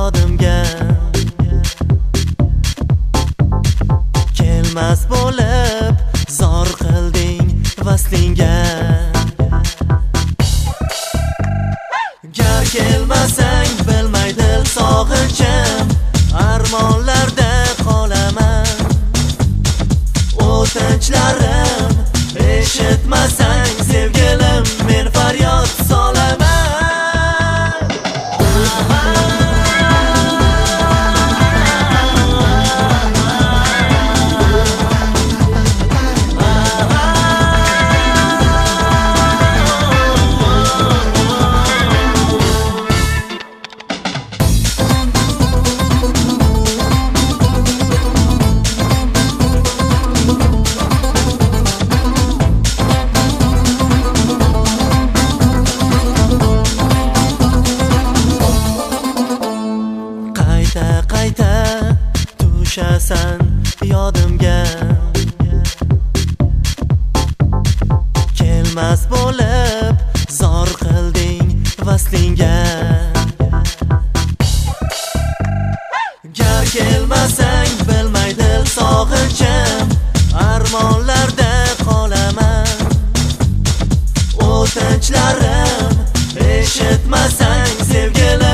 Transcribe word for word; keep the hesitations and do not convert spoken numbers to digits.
yodimga kelmas bo'lib zor qilding vaslingga. Gar kelmasang bilmay dil sog'inchim, armonlarda qolaman. O'tinchlarim eshitmasang sevgilim, men faryod solaman. Qayta tushasan yodimga, kelmas bo'lib zor qilding vaslingga. Gar kelmasang bilmay dil sog'inchim, armonlarda qolaman. O'tinchlarim eshitmasang sevgilim,